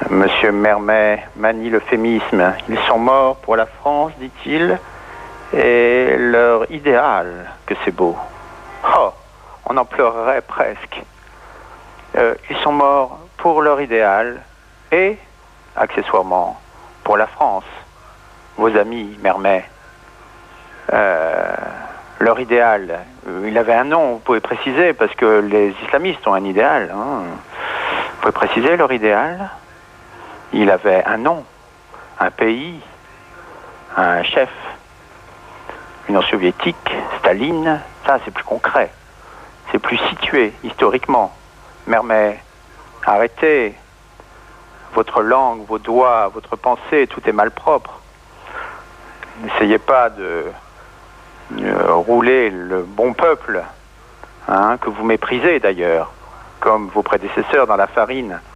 Monsieur Mermet manie l'euphémisme. Ils sont morts pour la France, dit-il, et leur idéal, que c'est beau. Oh, on en pleurerait presque. Ils sont morts pour leur idéal et, accessoirement, pour la France. Vos amis, Mermet. Leur idéal, il avait un nom, vous pouvez préciser, parce que les islamistes ont un idéal. Hein. Vous pouvez préciser leur idéal? Il avait un nom, un pays, un chef. L'Union soviétique, Staline, ça c'est plus concret. C'est plus situé historiquement. Mermet, arrêtez. Votre langue, vos doigts, votre pensée, tout est malpropre. N'essayez pas de rouler le bon peuple, hein, que vous méprisez d'ailleurs, comme vos prédécesseurs dans la farine.